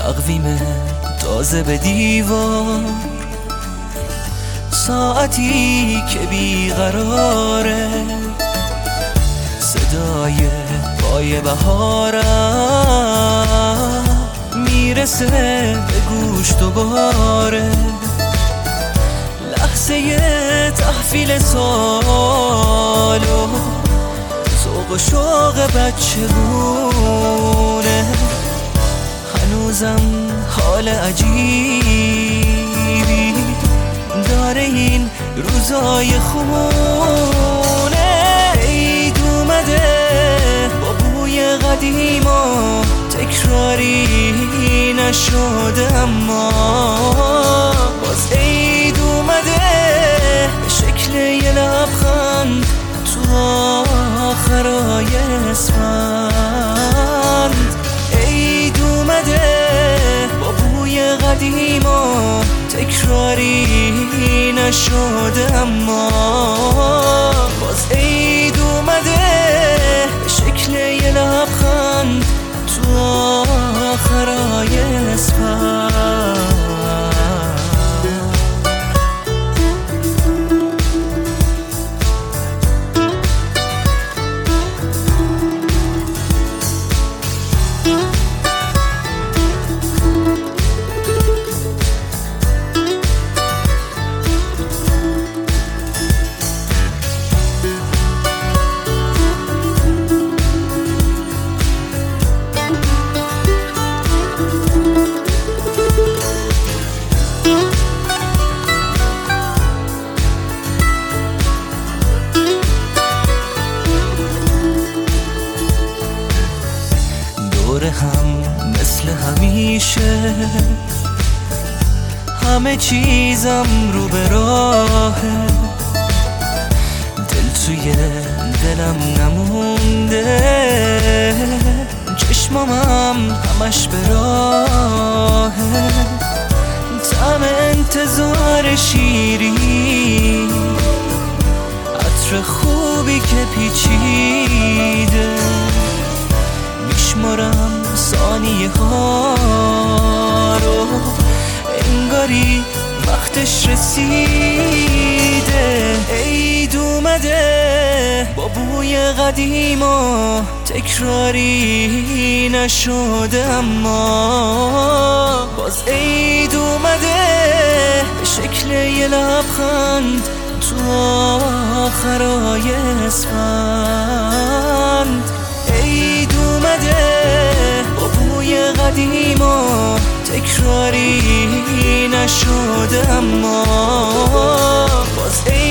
تقویم تازه به دیوار، ساعتی که بیقراره، صدای پای بهارم میرسه به گوش دوباره، لحظه تحویل سال و ذوق و شوق بچه بونه. هنوزم حال عجیبی داره این روزای خونه. عید اومده با بوی قدیما، تکراری نشده اما باز عید اومده به شکل یه لبخند تو آخرای اسفند. عید اومده با بوی قدیما، تکراری نشده اما باز عید اومده به شکل یه لبخند تو آخرای اسفند. هم مثل همیشه، همه چیزم رو به راهه، دل توی دلم نمونده، چشمامم همش به راهه، طعم انتظار شیرین، عطر خوبی که پیچیده، میشمارم ثانیه ها رو انگاری وقتش رسیده. عید اومده با بوی قدیما، تکراری نشده اما باز عید اومده به شکل یه لبخند تو آخرای اسفند. عید اومده با بوی قدیما، تکراری نشده اما باز